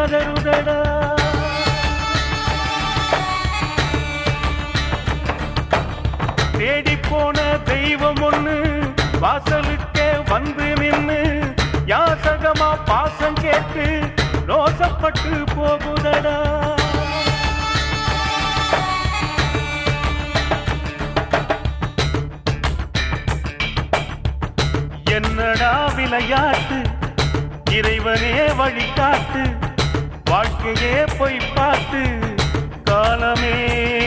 கதறுதடா. தேடி போன தெய்வம் ஒண்ணு வாசலுக்கே வந்து நின்னு யாசகமா பாசம் கேட்டு ரோசப்பட்டு போகுதடா. என்னடா விளையாட்டு, இறைவனே வழிகாட்டு, வாழ்க்கையே போய் பார்த்து காலமே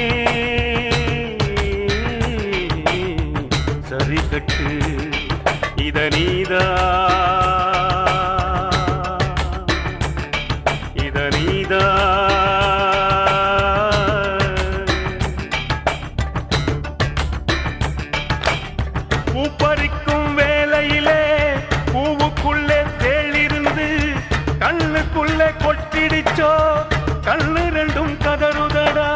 சரி கட்டு. இத நீதா இத நீதா பூப்பறிக்கும் வேளையிலே பூவுக்குள்ளே தேளிருந்து கண்ணுக்குள்ளே கொட்டிடிச்சோ கண்ணு ரெண்டும் கதறுதடா.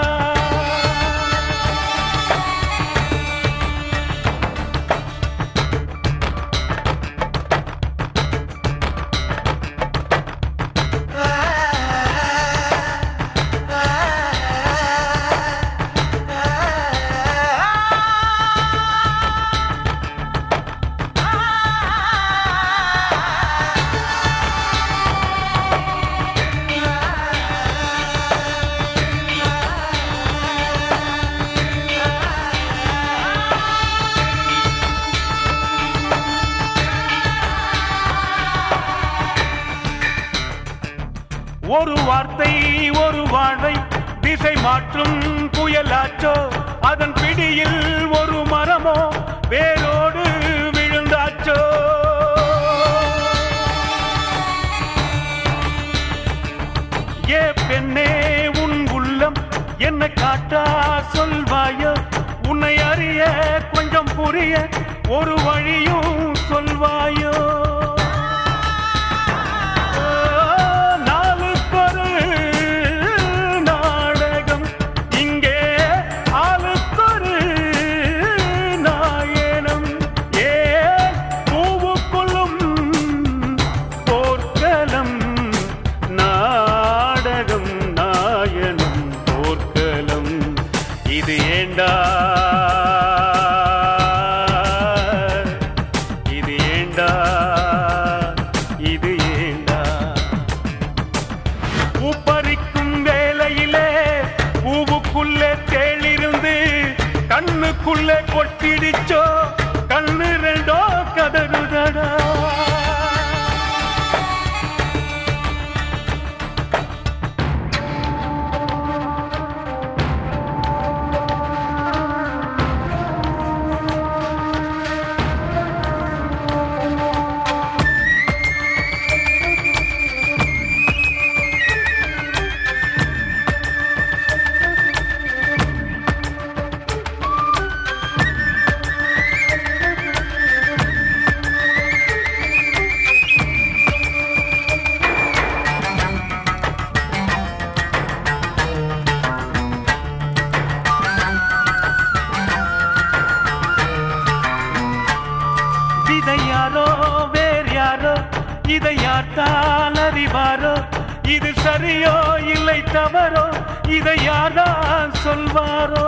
ஒரு வார்த்தை ஒரு வாழ்வை திசை மாற்றும் புயலாச்சோ, அதன் பிடியில் ஒரு மரமோ வேரோடு விழுந்தாச்சோ. ஏ பெண்ணே உன் உள்ளம் என்ன காட்டா சொல்வாயோ, உன்னை அறிய கொஞ்சம் புரிய ஒரு வழியும் சொல்வாயோ. இது ஏண்டா இது ஏண்டா இது ஏண்டா. பூப்பறிக்கும் வேளையிலே பூவுக்குள்ளே தேளிருந்து கண்ணுக்குள்ளே கொட்டிடிச்சோ கண்ணு ரெண்டோ கதறுதடா. யாரோ வேறு யாரோ இதை யார்தான் அறிவாரோ, இது சரியோ இல்லை தவறோ இதை யார்தான் சொல்வாரோ.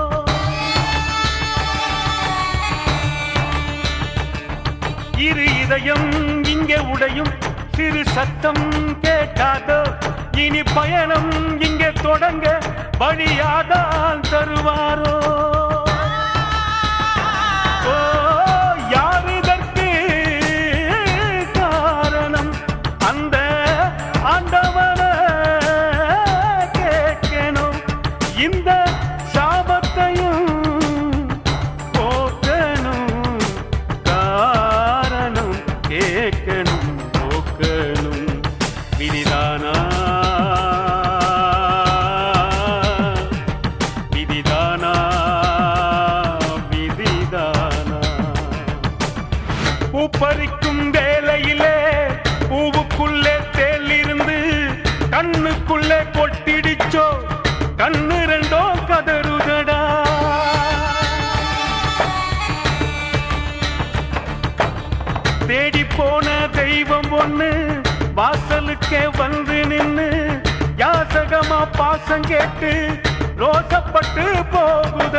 இரு இதயம் இங்கே உடையும் சிறு சத்தம் கேட்டாதோ, இனி பயணம் இங்கே தொடங்க வழியாதான் தருவாரோ. இந்த சாபத்தையும் போக்கணும், காரணம் கேட்கணும் போக்கணும். விதிதானா விதிதானா விதிதானா. பூப்பறிக்கும் வேளையிலே பூவுக்குள்ளே தேளிருந்து கண்ணுக்குள்ளே கொட்டிடிச்சோ கண்ணு ரெண்டோ கதறுதடா. தேடி போன தெய்வம் ஒண்ணு வாசலுக்கே வந்து நின்னு யாசகமா பாசம் கேட்டு ரோசப்பட்டு போகுது